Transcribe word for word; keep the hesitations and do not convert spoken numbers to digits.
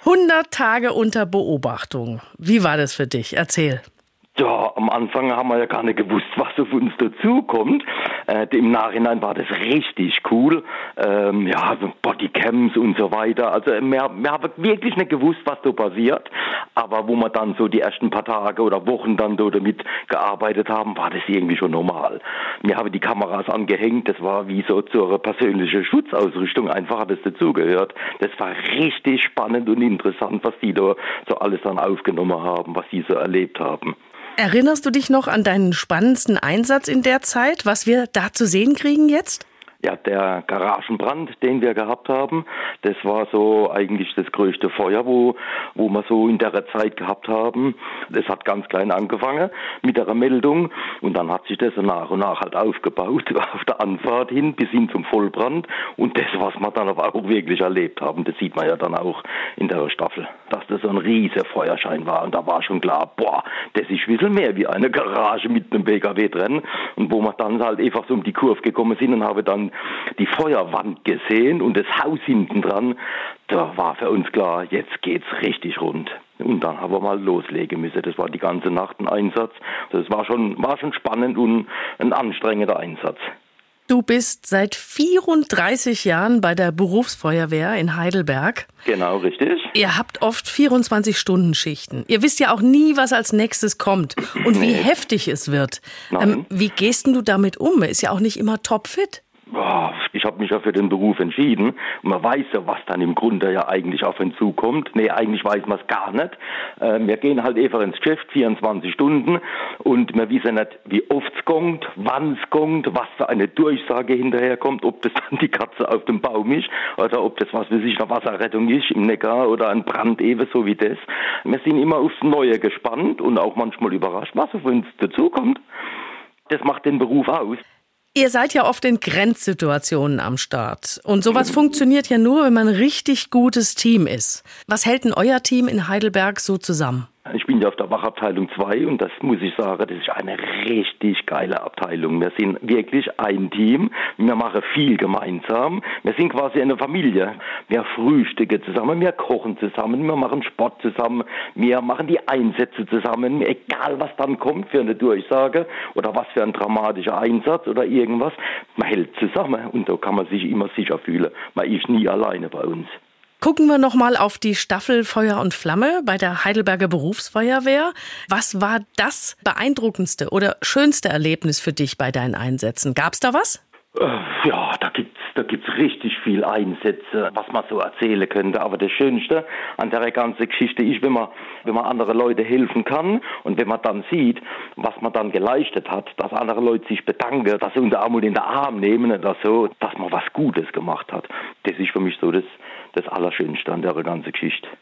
hundert Tage unter Beobachtung. Wie war das für dich? Erzähl. Ja, am Anfang haben wir ja gar nicht gewusst, was auf uns dazukommt. Äh, Im Nachhinein war das richtig cool. Ähm, ja, Bodycams und so weiter. Also wir, wir haben wirklich nicht gewusst, was da passiert. Aber wo wir dann so die ersten paar Tage oder Wochen dann da damit gearbeitet haben, war das irgendwie schon normal. Wir haben die Kameras angehängt. Das war wie so zur persönlichen Schutzausrüstung. Einfach hat es dazugehört. Das war richtig spannend und interessant, was die da so alles dann aufgenommen haben, was sie so erlebt haben. Erinnerst du dich noch an deinen spannendsten Einsatz in der Zeit, was wir da zu sehen kriegen jetzt? Ja, der Garagenbrand, den wir gehabt haben, das war so eigentlich das größte Feuer, wo, wo wir so in der Zeit gehabt haben. Das hat ganz klein angefangen mit der Meldung und dann hat sich das nach und nach halt aufgebaut auf der Anfahrt hin bis hin zum Vollbrand. Und das, was wir dann aber auch wirklich erlebt haben, das sieht man ja dann auch in der Staffel, dass das so ein riesiger Feuerschein war. Und da war schon klar, boah, das ist ein bisschen mehr wie eine Garage mit einem P K W drin. Und wo wir dann halt einfach so um die Kurve gekommen sind und haben dann die Feuerwand gesehen und das Haus hinten dran, da war für uns klar, jetzt geht's richtig rund. Und dann haben wir mal loslegen müssen. Das war die ganze Nacht ein Einsatz. Das war schon, war schon spannend und ein anstrengender Einsatz. Du bist seit vierunddreißig Jahren bei der Berufsfeuerwehr in Heidelberg. Genau, richtig. Ihr habt oft vierundzwanzig-Stunden-Schichten. Ihr wisst ja auch nie, was als nächstes kommt und wie Nee. heftig es wird. Nein. Ähm, wie gehst denn du damit um? Man ist ja auch nicht immer topfit. Boah, ich habe mich ja für den Beruf entschieden und man weiß ja, was dann im Grunde ja eigentlich auf einen zukommt. Nee, eigentlich weiß man es gar nicht. Äh, wir gehen halt einfach ins Geschäft, vierundzwanzig Stunden, und wir wissen nicht, wie oft es kommt, wann es kommt, was für eine Durchsage hinterherkommt, ob das dann die Katze auf dem Baum ist oder ob das, was weiß ich, eine Wasserrettung ist im Neckar oder ein Brand ebenso wie das. Wir sind immer aufs Neue gespannt und auch manchmal überrascht, was auf uns dazukommt. Das macht den Beruf aus. Ihr seid ja oft in Grenzsituationen am Start. Und sowas funktioniert ja nur, wenn man ein richtig gutes Team ist. Was hält denn euer Team in Heidelberg so zusammen? Ich bin ja auf der Wachabteilung zwei und das muss ich sagen, das ist eine richtig geile Abteilung. Wir sind wirklich ein Team, wir machen viel gemeinsam, wir sind quasi eine Familie. Wir frühstücken zusammen, wir kochen zusammen, wir machen Sport zusammen, wir machen die Einsätze zusammen, egal was dann kommt für eine Durchsage oder was für ein dramatischer Einsatz oder irgendwas, man hält zusammen und da kann man sich immer sicher fühlen. Man ist nie alleine bei uns. Gucken wir noch mal auf die Staffel Feuer und Flamme bei der Heidelberger Berufsfeuerwehr. Was war das beeindruckendste oder schönste Erlebnis für dich bei deinen Einsätzen? Gab's da was? Ja, da gibt's, da gibt's richtig viel Einsätze, was man so erzählen könnte. Aber das Schönste an der ganzen Geschichte ist, wenn man, wenn man andere Leute helfen kann und wenn man dann sieht, was man dann geleistet hat, dass andere Leute sich bedanken, dass sie unter einmal in den Arm nehmen oder so, dass man was Gutes gemacht hat. Das ist für mich so das, das Allerschönste an der ganzen Geschichte.